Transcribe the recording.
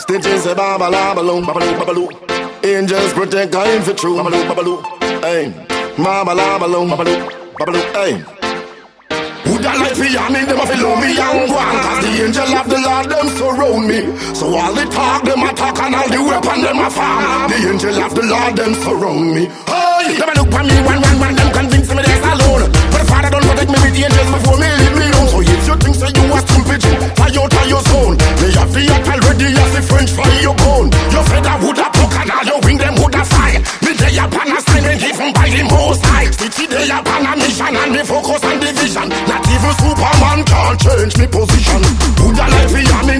Stitches say babala baloo, babaloo, babaloo. Angels protect him for true, babaloo, babaloo. Hey, babala baloo, babaloo, babaloo. Hey. Who da like me, I mean them a feel me and go on. Cause the angel of the Lord them surround me. So all the talk them attack and all the weapon them a farm. The angel of the Lord them surround me. Hey, them a look for me one, them convince me they're alone. But the Father don't protect me with the angels before me leave me alone. So if you think say you a stool pigeon, fly out of your zone. Me have the act already as the French fry your bone. Your feather would have poke and all your wing them would have fly. Me day upon a assignment given by the Most High. City day upon a mission and me focus on the vision. Not even Superman can't change me position. Who da like me, I mean